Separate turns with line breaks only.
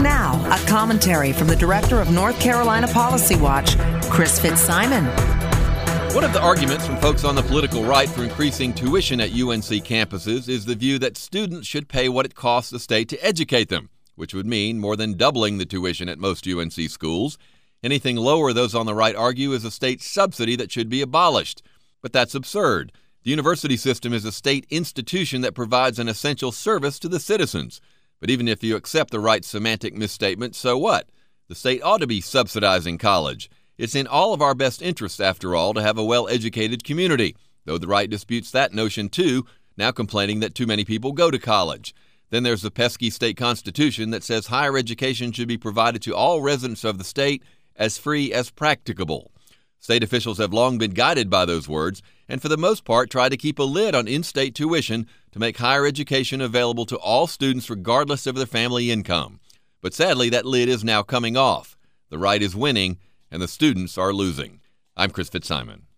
now, a commentary from the director of North Carolina Policy Watch, Chris Fitzsimon.
One of the arguments from folks on the political right for increasing tuition at UNC campuses is the view that students should pay what it costs the state to educate them, which would mean more than doubling the tuition at most UNC schools. Anything lower, those on the right argue, is a state subsidy that should be abolished. But that's absurd. The university system is a state institution that provides an essential service to the citizens. But even if you accept the right's semantic misstatement, so what? The state ought to be subsidizing college. It's in all of our best interests, after all, to have a well-educated community, though the right disputes that notion too, now complaining that too many people go to college. Then there's the pesky state constitution that says higher education should be provided to all residents of the state as free as practicable. State officials have long been guided by those words, and for the most part try to keep a lid on in-state tuition to make higher education available to all students regardless of their family income. But sadly, that lid is now coming off. The right is winning, and the students are losing. I'm Chris Fitzsimon.